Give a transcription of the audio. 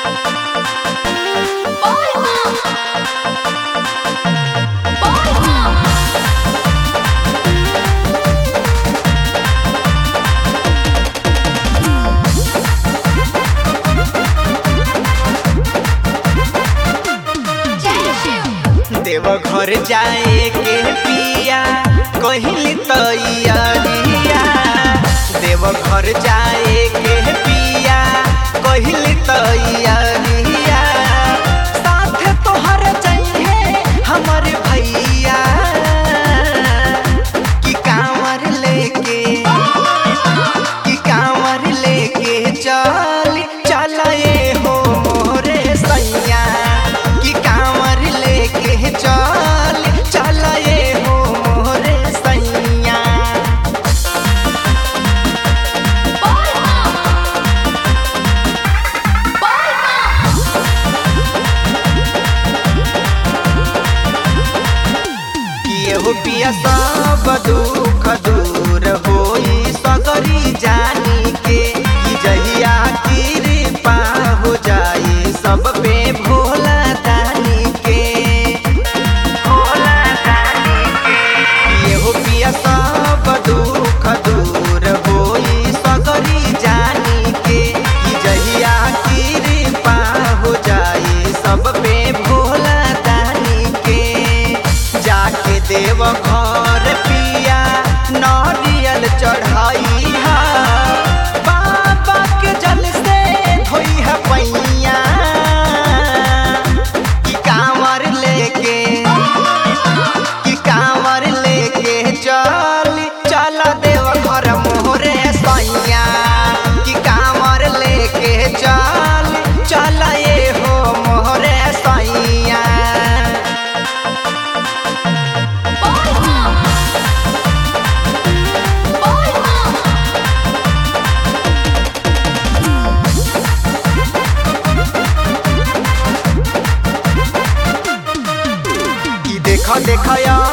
देव घर जाए के पिया कहिली तैयारिया। देव घर जाए के पिया कहिली तैयारिया। साथ तोहर चाहिए हमारे भैया कि कांवर लेके चले हो मोरे सैया। कि कांवर लेके चले हो मोरे सैया। केहू पिया सब दुख दूर होई सगरी जानी के। कि जहिया कृपा हो जाई सब पे भोला दानी के। केहू पिया सब दुख दूर होई सगरी जानी के। कि जहिया कृपा हो जाई सब पे भोला दानी के। जाके देव घर पिया नारियल चढ़ाई हा। बाबा के जल से धोई है पैया। कि कांवर लेके चल देव घर मोरे सैया। कि कांवर लेके चल ये हो मोरे सैया। देखा